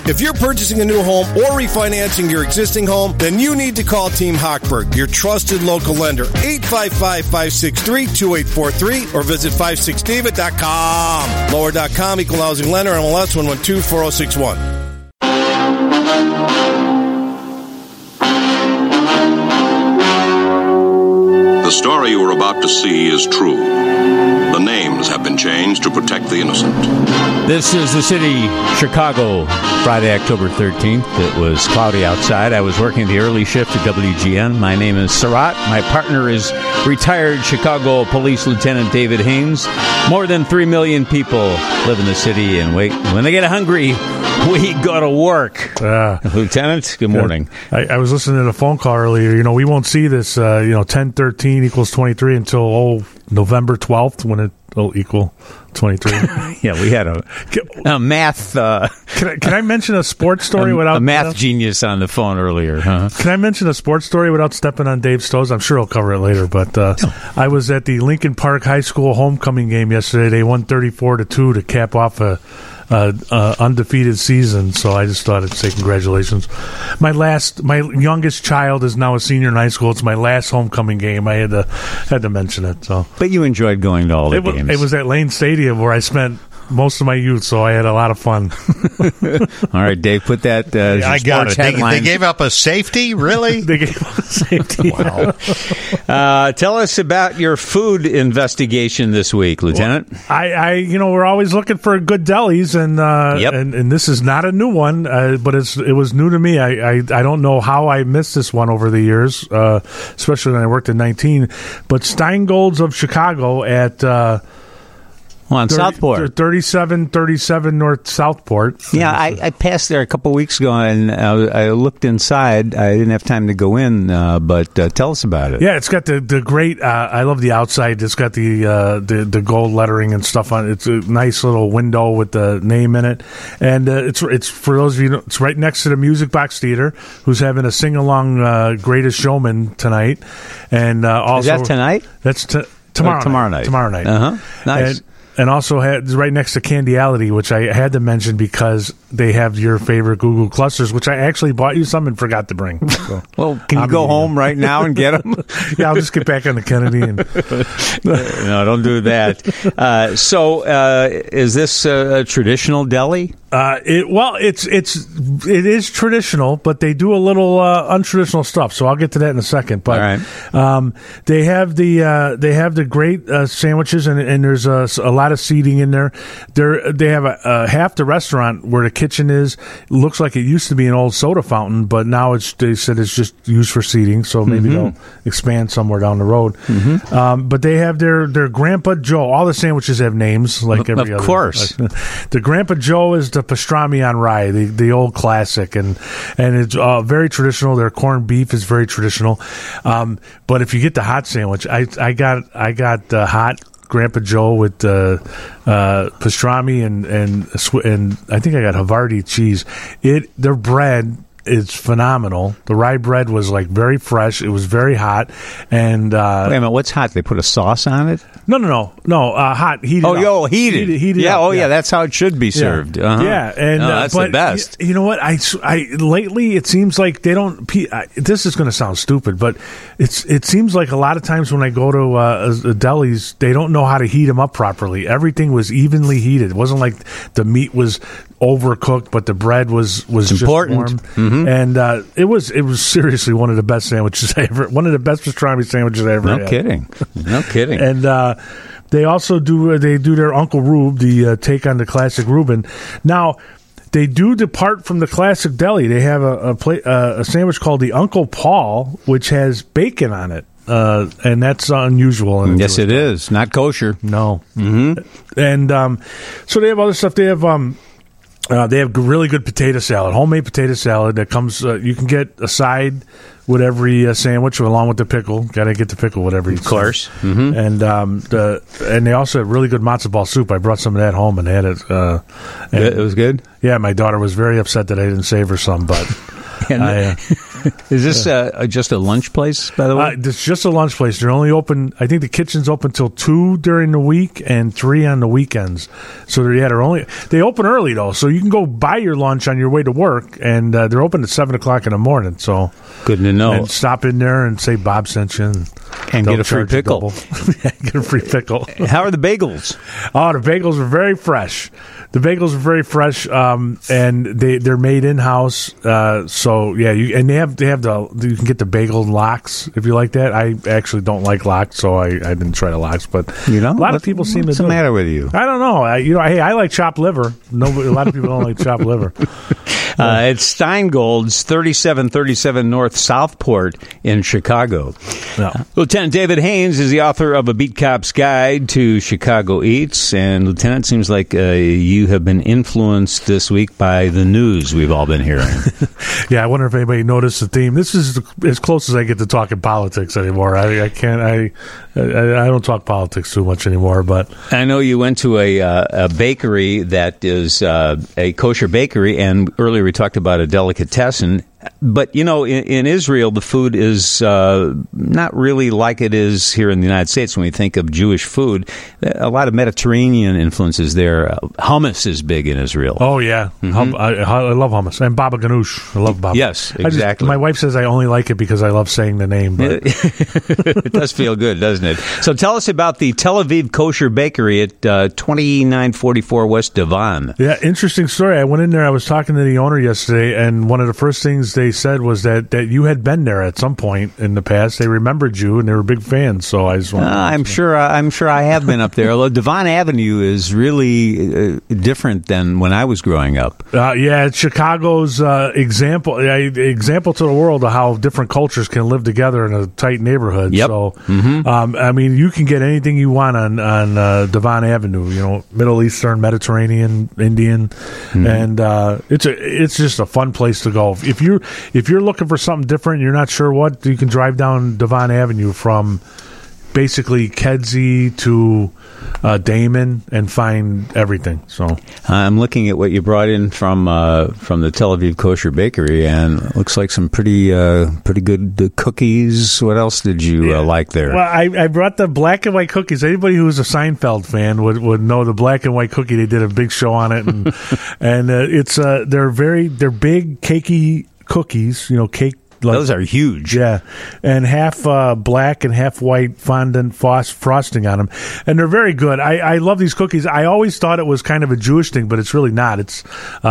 If you're purchasing a new home or refinancing your existing home, then you need to call Team Hochberg, your trusted local lender. 855-563-2843 or visit 56david.com. Lower.com, equal housing lender, MLS 1124061. The story you are about to see is true. The names have been changed to protect the innocent. This is the city, Chicago, Friday, October 13th. It was cloudy outside. I was working the early shift at WGN. My name is Sarat. My partner is retired Chicago Police Lieutenant David Haynes. More than 3 million people live in the city, and when they get hungry, we go to work. Lieutenant, good morning. I was listening to the phone call earlier. You know, we won't see this, 10-13 equals 23 until, November 12th when it'll equal 23. Yeah, we had a math... Can I mention a sports story without... A math genius on the phone earlier. Huh? Can I mention a sports story without stepping on Dave's toes? I'm sure he'll cover it later, but I was at the Lincoln Park High School homecoming game yesterday. They won 34-2 to cap off a undefeated season, so I just thought I'd say congratulations. My youngest child is now a senior in high school. It's my last homecoming game. I had to mention it. So, but you enjoyed going to all the games. It was at Lane Stadium where I spent most of my youth, so I had a lot of fun. All right, Dave, put that I got it. Headline. They gave up a safety? Really? They gave up a safety. Wow. Tell us about your food investigation this week, Lieutenant. Well, we're always looking for good delis, and this is not a new one, but it was new to me. I don't know how I missed this one over the years, especially when I worked in 19. But Steingolds of Chicago at on Southport. 3737 North Southport. Yeah, I passed there a couple weeks ago, and I looked inside. I didn't have time to go in, but tell us about it. Yeah, it's got the great, I love the outside. It's got the gold lettering and stuff on it. It's a nice little window with the name in it. And it's for those of you, it's right next to the Music Box Theater, who's having a sing-along Greatest Showman tonight. And also, is that tonight? That's tomorrow night. Tomorrow night. Uh-huh. Nice. And also right next to Candyality, which I had to mention because they have your favorite Google clusters, which I actually bought you some and forgot to bring. So, well, can you go home right now and get them? Yeah, I'll just get back on the Kennedy. No, don't do that. So is this a traditional deli? It is traditional, but they do a little untraditional stuff. So I'll get to that in a second. But all right. They have the great sandwiches, and there's a lot of seating in there. They have half the restaurant where the kitchen is looks like it used to be an old soda fountain, but now they said it's just used for seating. So maybe they'll expand somewhere down the road. But they have their Grandpa Joe. All the sandwiches have names like every other. Of course, the Grandpa Joe is the pastrami on rye, the old classic, and it's very traditional. Their corned beef is very traditional. But if you get the hot sandwich, I got the hot Grandpa Joe with pastrami and I think I got Havarti cheese. Their bread is phenomenal. The rye bread was like very fresh. It was very hot. And wait a minute, what's hot? They put a sauce on it? No. Hot, heated. Heated. Yeah. Yeah. That's how it should be served. Yeah, yeah. And that's the best. You know what? I lately it seems like they don't. This is going to sound stupid, but it seems like a lot of times when I go to delis, they don't know how to heat them up properly. Everything was evenly heated. It wasn't like the meat was overcooked, but the bread was just important. Warm. And it was seriously one of the best sandwiches I ever. One of the best pastrami sandwiches I ever had. No kidding. And they also do their Uncle Rube, the take on the classic Reuben. Now they do depart from the classic deli. They have a sandwich called the Uncle Paul, which has bacon on it. And that's unusual. Yes, it is. Not kosher. No. Mm-hmm. And so they have other stuff. They have really good potato salad, homemade potato salad that comes. You can get a side with every sandwich, along with the pickle. Got to get the pickle, whatever. Of course. Mm-hmm. And they also have really good matzo ball soup. I brought some of that home and had it. It was good. Yeah, my daughter was very upset that I didn't save her some, but. Is this just a lunch place, by the way? It's just a lunch place. They're only open. I think the kitchen's open till 2 during the week and 3 on the weekends. So they open early though, so you can go buy your lunch on your way to work, and they're open at 7:00 in the morning. So good to know. And stop in there and say Bob sent you, and get a free pickle. Get a free pickle. How are the bagels? Oh, the bagels are very fresh. And they're made in house. So yeah, you can get the bagel locks if you like that. I actually don't like locks, so I didn't try the locks. But a lot of people seem to. What's the matter with you? I don't know. I like chopped liver. A lot of people don't like chopped liver. It's Steingold's 3737 North Southport in Chicago. Yeah. Lieutenant David Haynes is the author of A Beat Cop's Guide to Chicago Eats. And, Lieutenant, seems like you have been influenced this week by the news we've all been hearing. Yeah, I wonder if anybody noticed the theme. This is as close as I get to talking politics anymore. I can't. I don't talk politics too much anymore. But I know you went to a bakery that is a kosher bakery, and earlier we talked about a delicatessen. But, in Israel, the food is not really like it is here in the United States when we think of Jewish food. A lot of Mediterranean influences there. Hummus is big in Israel. Oh, yeah. Mm-hmm. I love hummus. And baba ganoush. I love baba. Yes, exactly. My wife says I only like it because I love saying the name. But. It does feel good, doesn't it? So tell us about the Tel Aviv Kosher Bakery at 2944 West Devon. Yeah, interesting story. I went in there. I was talking to the owner yesterday, and one of the first things they said was that you had been there at some point in the past. They remembered you, and they were big fans. So I just wanted I'm sure I have been up there. Although Devon Avenue is really different than when I was growing up. Yeah, it's Chicago's example to the world of how different cultures can live together in a tight neighborhood. Yep. So, I mean, you can get anything you want on Devon Avenue. Middle Eastern, Mediterranean, Indian, and it's just a fun place to go. If you're looking for something different, you're not sure what, you can drive down Devon Avenue from basically Kedzie to Damon and find everything. So I'm looking at what you brought in from the Tel Aviv Kosher Bakery, and it looks like some pretty good cookies. What else did you like there? Well, I brought the black and white cookies. Anybody who's a Seinfeld fan would know the black and white cookie. They did a big show on it, and they're big cakey cookies. Cake. Those are huge. Yeah, and half black and half white fondant frosting on them, and they're very good. I love these cookies. I always thought it was kind of a Jewish thing, but it's really not. It's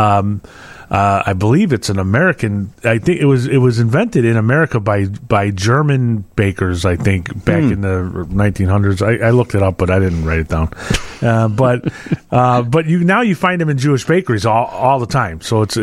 I believe it's an American. I think it was invented in America by German bakers. I think back in the 1900s. I looked it up, but I didn't write it down. But you find them in Jewish bakeries all the time. So it's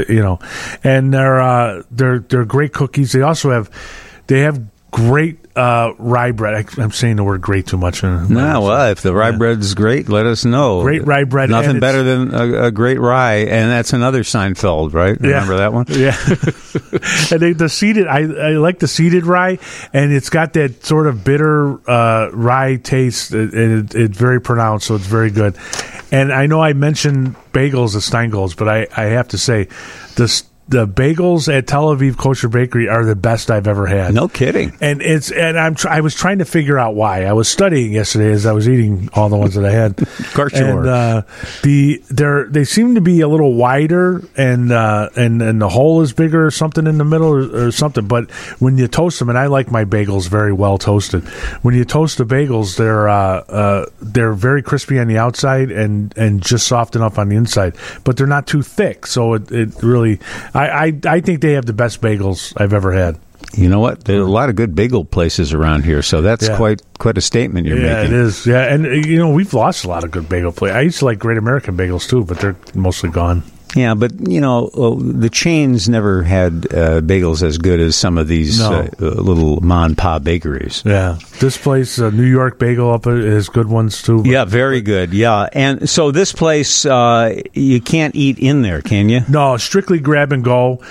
and they're great cookies. They also have great rye bread. I'm saying the word "great" too much. If the rye bread's great, let us know. Great rye bread. Nothing better than a great rye, and that's another Seinfeld, right? Remember that one? Yeah. And the seeded, I like the seeded rye, and it's got that sort of bitter rye taste, and it's very pronounced, so it's very good. And I know I mentioned bagels at Steingold's, but I have to say, the bagels at Tel Aviv Kosher Bakery are the best I've ever had. No kidding. And I was trying to figure out why. I was studying yesterday as I was eating all the ones that I had. Of course you were. They seem to be a little wider, and the hole is bigger or something in the middle or something. But when you toast them, and I like my bagels very well toasted. When you toast the bagels, they're very crispy on the outside and just soft enough on the inside. But they're not too thick, so it really. I think they have the best bagels I've ever had. You know what? There are a lot of good bagel places around here, so that's quite a statement you're making. Yeah, it is. Yeah, and we've lost a lot of good bagel places. I used to like Great American Bagels too, but they're mostly gone. Yeah, but, the chains never had bagels as good as some of these little mom-and-pop bakeries. Yeah. This place, New York Bagel up has good ones, too. Yeah, very good. Yeah. And so this place, you can't eat in there, can you? No, strictly grab and go.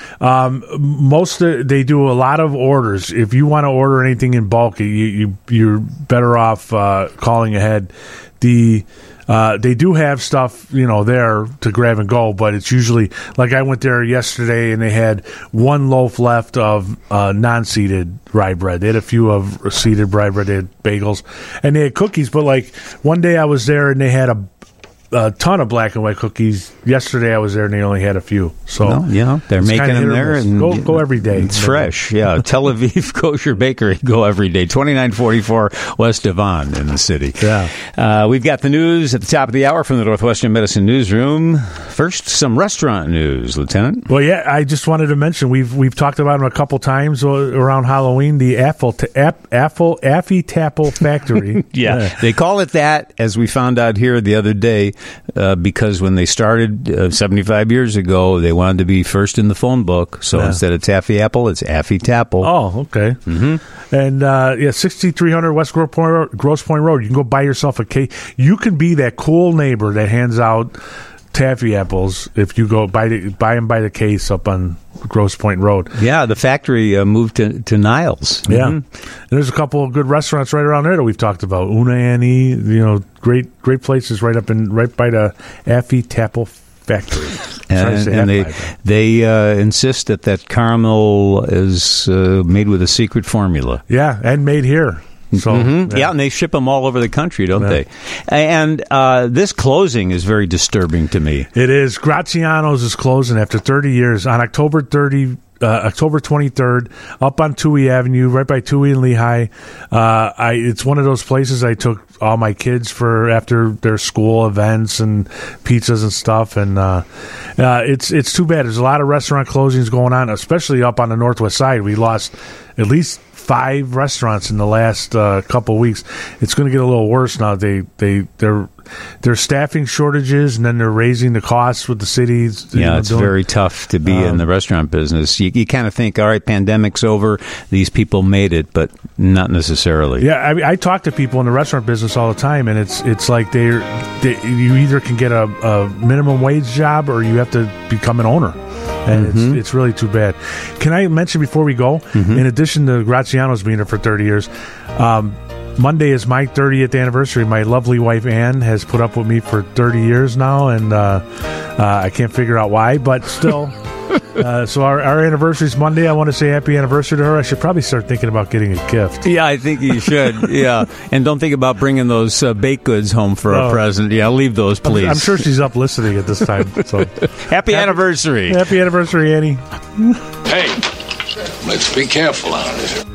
They do a lot of orders. If you want to order anything in bulk, you're better off calling ahead. they do have stuff, there to grab and go, but it's usually, like I went there yesterday and they had one loaf left of non-seeded rye bread. They had a few of seeded rye bread. They had bagels and they had cookies, but like one day I was there and they had a ton of black and white cookies. Yesterday I was there and they only had a few. So they're making them there. And go every day. It's fresh. Yeah, Tel Aviv Kosher Bakery. Go every day. 2944 West Devon in the city. Yeah. We've got the news at the top of the hour from the Northwestern Medicine Newsroom. First, some restaurant news, Lieutenant. Well, yeah, I just wanted to mention we've talked about them a couple times around Halloween. The Affy Tapple Factory. Yeah, they call it that, as we found out here the other day. Because when they started 75 years ago, they wanted to be first in the phone book. So instead of Taffy Apple, it's Affy Tapple. Oh, okay. Mm-hmm. And 6300 West Grosse Point Road. You can go buy yourself a cake. You can be that cool neighbor that hands out taffy apples if you go buy them by the case up on Grosse Point Road. Yeah, the factory moved to Niles. Yeah, and there's a couple of good restaurants right around there that we've talked about. Una Annie, great places right by the Affy Tapple Factory. And they insist that caramel is made with a secret formula. Yeah, and made here. So and they ship them all over the country, don't they? And this closing is very disturbing to me. It is. Graziano's is closing after 30 years on October 23rd, up on Toohey Avenue, right by Toohey and Lehigh. It's one of those places I took all my kids for after their school events and pizzas and stuff. And it's too bad. There's a lot of restaurant closings going on, especially up on the Northwest side. We lost at least 5 restaurants in the last couple of weeks. It's going to get a little worse now. They're staffing shortages, and then they're raising the costs with the cities. It's very tough to be in the restaurant business. You kind of think, all right, pandemic's over, these people made it, but not necessarily. Yeah, I mean, I talk to people in the restaurant business all the time, and it's like you either can get a minimum wage job or you have to become an owner. And it's really too bad. Can I mention before we go, in addition to Graziano's being there for 30 years, Monday is my 30th anniversary. My lovely wife, Ann, has put up with me for 30 years now, and I can't figure out why, but still. So our anniversary is Monday. I want to say happy anniversary to her. I should probably start thinking about getting a gift. Yeah, I think you should. Yeah, and don't think about bringing those baked goods home for a present. Yeah, leave those, please. I'm sure she's up listening at this time. So happy anniversary. Happy anniversary, Annie. Hey, let's be careful out of this.